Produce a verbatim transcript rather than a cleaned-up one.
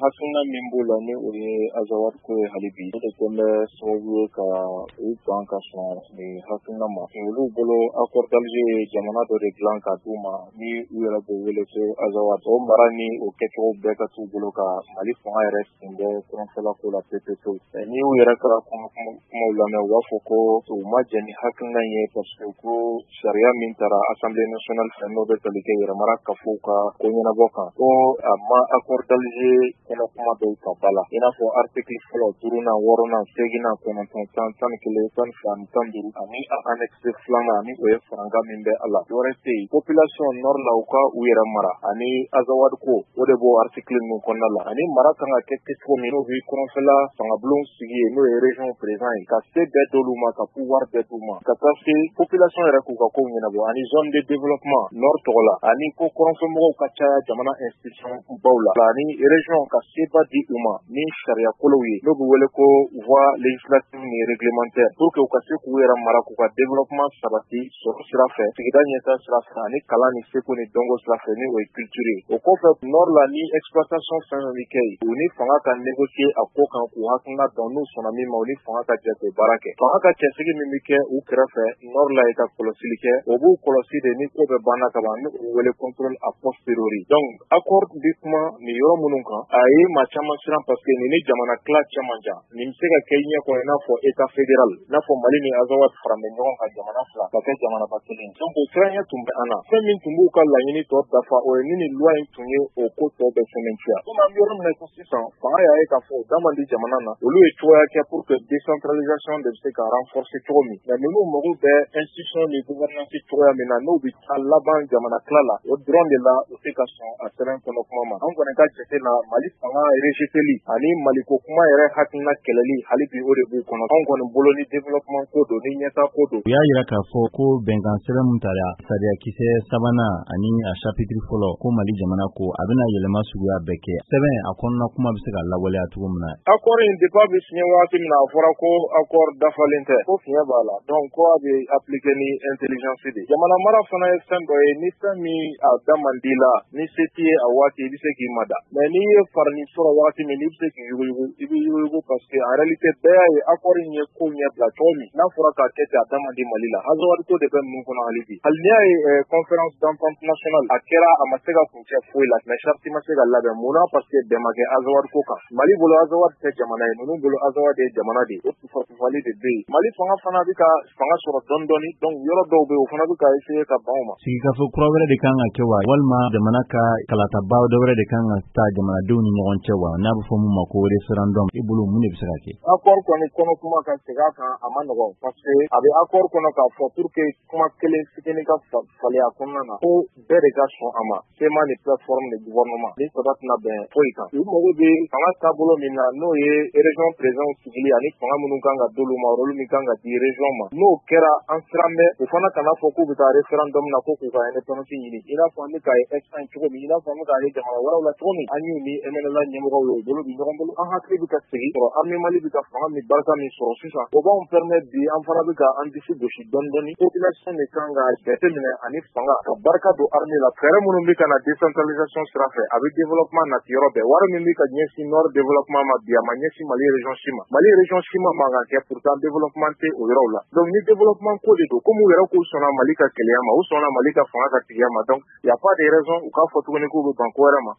hakilina min b'o la ni o ye Azawad ko ye hali bi o de kɛlen bɛ sababu ye ka u ban ka sɔn nin hakilina ma olu bolo accord d'Alger ye jamana dɔ de dilan ka d'u ma ni u yɛrɛ b'o wele ko Azawad o mara ni o kɛcogo bɛɛ ka t'u bolo ka Mali fanga yɛrɛ sen bɛ kɔrɔnfɛla ko la pepewu ni u yɛrɛ ka kumaw lamɛn u b'a fɔ ko u ma jɛn ni hakilina ye parce que ko sariya min taara Assemblée nationale fɛ n'o bɛ tali kɛ yɛrɛmara kafow ka ko ɲɛnabɔ kan ko a ma accord d'Alger kɔnɔ kuma dɔw ta ba la i n'a fɔ article fɔlɔ duurunan wɔɔrɔnan seginnan kɔnɔntɔn tan tan ni kelen tan ni fila ani tan duuru ani a annexe filanan ani o ye faranga min bɛ a la dɔwɛrɛ tɛ yen population nord la u ka u yɛrɛ mara ani Azawad ko o de b'o article ninnu kɔnɔna la ani mara kan ka kɛ kɛcogo min n'o bɛ kɔrɔnfɛla fangabulon sigi yen n'o ye région président ye ka se bɛɛ d'olu ma ka pouvoir bɛɛ d'u ma ka taa se population yɛrɛ k'u ka kow ɲɛnabɔ ani zone de développement nord tɔgɔ la ani ko kɔrɔnfɛmɔgɔw ka caya jamana institution baw la ani région ka seba di u ma ni sariya kolow ye n'o bɛ wele ko voie législative ni réglementaire pour que u ka se k'u yɛrɛ mara k'u ka développement sabati sɔrɔ sira fɛ sigida ɲɛtaa sira fɛ ani kalan ni seko ni dɔnko sira fɛ ni o ye culture ye o kɔfɛ nord la ni exploitation fɛn fɛn bɛ kɛ yen u ni fanga ka négocier a ko kan k'u hakilina dɔn n'u sɔnna min ma u ni fanga ka jɛ k'o baara kɛ fanga ka cɛsigi min bɛ kɛ u kɛrɛfɛ nord la ye ka kɔlɔsili kɛ o b'u kɔlɔsi de ni ko bɛ banna ka ban n'o wele contrôle a posteriori donc accord bi kuma nin yɔrɔ minnu kan a ye maa caman siran parce que nin ni jamana tila cɛman jan nin bɛ se ka kɛ ɲɛ kɔnɔ i n'a fɔ état fédéral i n'a fɔ Mali ni Azawad faralen ɲɔgɔn kan jamana fila ka kɛ jamanaba kelen donc o siranya tun bɛ an na fɛn min tun b'u ka laɲini tɔ dafa o ye ni nin loi in tun ye o ko tɔ bɛɛ sɛmɛntiya komi an bɛ yɔrɔ min na ko sisan fanga y'a ye k'a fɔ o da man di jamana na olu ye cogoya kɛ pour que décentralisation de bɛ se ka renforcer cogo min mais ninnu mago bɛ institution ni gouvernance cogoya min na n'o bɛ taa laban jamana tila la o dɔrɔn de la u tɛ ka sɔn a sɛbɛn kɔnɔ kuma ma an kɔni ka jate la Mali fanga rejeteli ani Maliko kuma yɛrɛ hakilina kɛlɛli hali bi o de b'u kɔnɔ anw kɔni bolo ni développement ko don ni ɲɛtaa ko don u y'a jira k'a fɔ ko bɛnkan sɛbɛn min tara sariya kisɛ sabanan ani a chapitre fɔlɔ ko Mali jamana ko a bɛna yɛlɛma suguya bɛɛ kɛ sɛbɛn a kɔnɔna kuma bɛ se ka lawaleya cogo min na accord in depuis a bɛ signé waati min na a fɔra ko accord dafalen tɛ ko fiɲɛ b'a la donc ko a bɛ appliquer ni intelligence de jamana mara fana ye fɛn dɔ ye ni fɛn min a da man di la ni se t'i ye a waati i bɛ se k'i mada mais n'i ye farani sɔrɔ waati min i bɛ se k'i yuguyugu i bɛ yuguyugu parce que en réalité bɛɛ y'a ye accord in ye ko ɲɛ bila cogo min n'a fɔra k'a kɛ ten a da man di Mali la Azawad ko de bɛ ninnu kɔnɔ hali bi hali n'i y'a ye conférence d'entente nationale a kɛra a ma se ka kuncɛ foyi la mais charte ma se ka labɛn mun na parce que bɛn ma kɛ Azawad ko kan Mali bolo Azawad tɛ jamana ye ninnu bolo Azawad ye jamana de ye o tufafufali de bɛ yen Mali fanga fana bɛ ka fanga sɔrɔ dɔɔni dɔɔni donc yɔrɔ dɔw bɛ yen o fana bɛ ka essayer ka ban o ma sigikafo kura wɛrɛ de kan ka kɛ wa walima jamana ka kalataba dɔ wɛrɛ de kan ka taa jamanadenw ni ɲɔgɔn cɛ wa n'a bɛ fɔ mun ma ko référendum i bolo mun de bɛ se ka kɛ accord kɔni kɔnɔ kuma ka segin a kan a ma nɔgɔn parce que a bɛ accord kɔnɔ k'a fɔ pour que kuma kelen fitinin ka falen a kɔnɔna na ko bɛɛ de ka sɔn a ma sema ni plateforme de gouvernement ni saba tɛna bɛn foyi kan u mago bɛ fanga taabolo min na n'o ye région président sigili ani fanga minnu kan ka d'olu ma rôle min kan ka di région ma n'o kɛra an siran bɛ u fana kana fɔ k'u bɛ taa référendum na ko k'u ka indépendance ɲini i n'a fɔ an bɛ k'a ye instant cogo min i n'a fɔ an bɛ k'a ye jamana wɛrɛw la cogo min an y'u ni M N L A ɲɛmɔgɔw ye u bolo bi ɲɔgɔn bolo an hakili bɛ ka segin sɔrɔ armée Mali bɛ ka fanga min barika min sɔrɔ sisan o b'anw permettre bi an fana bɛ ka an disi gosi dɔɔni dɔɔni population de kan ka jateminɛ ani fanga ka barika don armée la fɛɛrɛ minnu bɛ ka na décentralisation sira fɛ a bɛ développement nati yɔrɔ bɛɛ wari min bɛ ka ɲɛsin nord développement ma bi a ma ɲɛsin Mali région si ma Mali région si ma man ka kɛ pourtant développement tɛ o yɔrɔw la donc ni développement ko de don comme u yɛrɛ k'u sɔnna Mali ka kɛlɛya ma u sɔnna Mali ka fanga ka tigiya ma donc y a pas de raison u k'a fɔ tuguni k'u bɛ ban ko wɛrɛ ma